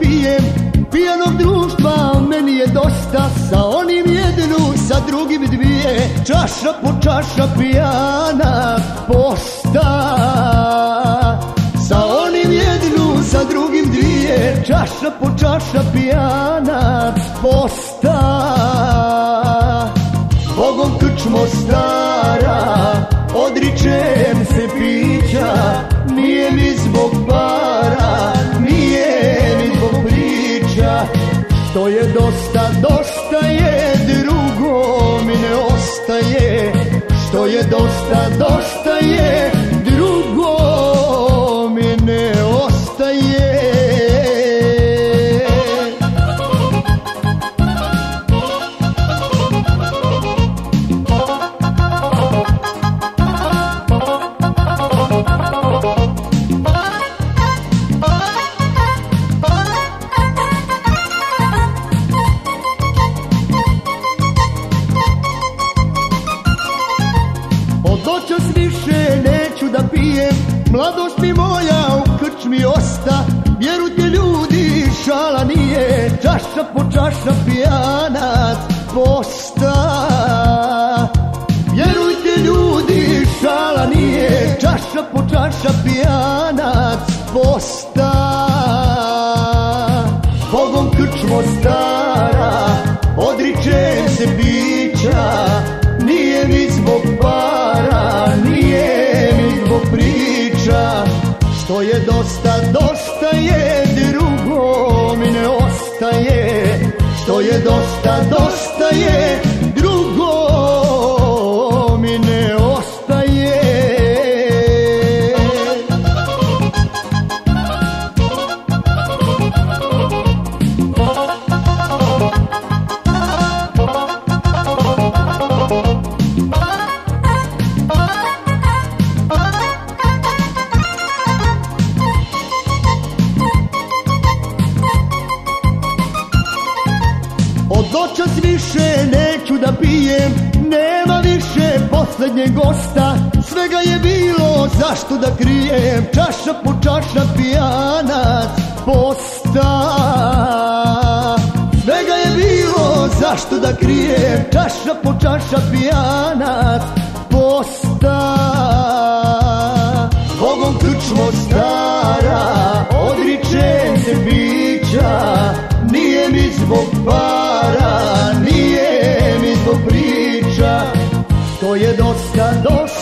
pijem, pijanog društva meni je dosta. Sa onim jednu, sa drugim dvije, čaša po čaša pijana posta. Sa onim jednu, sa drugim dvije, čaša po čaša pijana posta. Bogom krčmo stara, odričem se pića, nije mi zbog para, nije mi zbog priča. Što je dosta, dosta je, drugo mi ne ostaje. Što je dosta, dosta je, drugo mi ne ostaje. Noćas više neću da pijem, mladost mi moja u krčmi osta. Vjerujte ljudi, šala nije, čaša po čaša pijanac posta. Vjerujte ljudi, šala nije, čaša po čaša pijanac posta. Bogom krčmo stara, odričem se pića, nije mi zbog para, nije mi zbog priča. Što je dosta, dosta je, drugo mi ne ostaje. Što je dosta, dosta je, drugo mi ne ostaje. Od noćas više neću da pijem, nema više posljednjeg gosta. Svega je bilo, zašto da krijem, čaša po čaša pijanac posta. Svega je bilo, zašto da krijem, čaša po čaša pijanac posta. Bogom krčmo stara, odričem se pića, nije mi zbog para, nije mi zbog priča. Što je dosta, dosta